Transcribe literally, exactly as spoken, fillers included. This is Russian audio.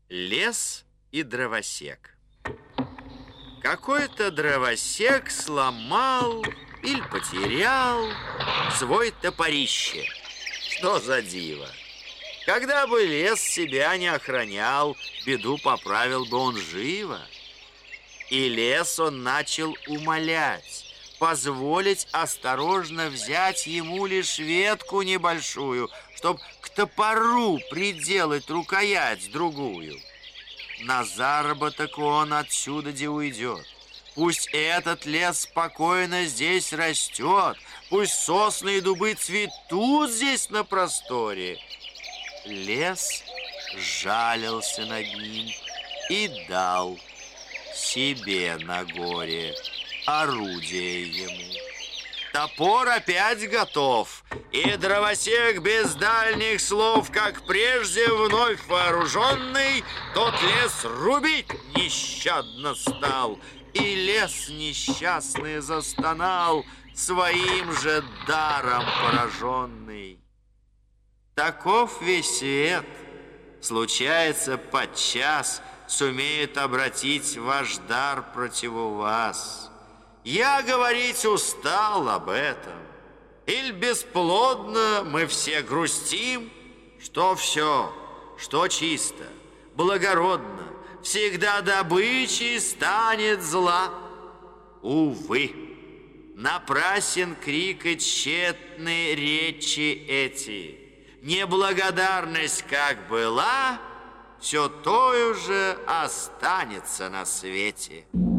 Лес и дровосек. Какой-то дровосек сломал или потерял свой топорище. Что за диво! Когда бы лес себя не охранял, беду поправил бы он живо. И лес он начал умолять, позволить осторожно взять ему лишь ветку небольшую, чтоб к топору приделать рукоять другую. На заработок он отсюда де уйдет. Пусть этот лес спокойно здесь растет, пусть сосны и дубы цветут здесь на просторе. Лес жалился над ним и дал себе на горе орудие ему. Топор опять готов, и дровосек без дальних слов, как прежде вновь вооруженный, тот лес рубить нещадно стал, и лес несчастный застонал, своим же даром пораженный. Таков весь свет, случается подчас, сумеет обратить ваш дар против вас. Я говорить устал об этом. Иль бесплодно мы все грустим, что все, что чисто, благородно, всегда добычей станет зла. Увы, напрасен крик и тщетны речи эти. Неблагодарность как была, все то же останется на свете.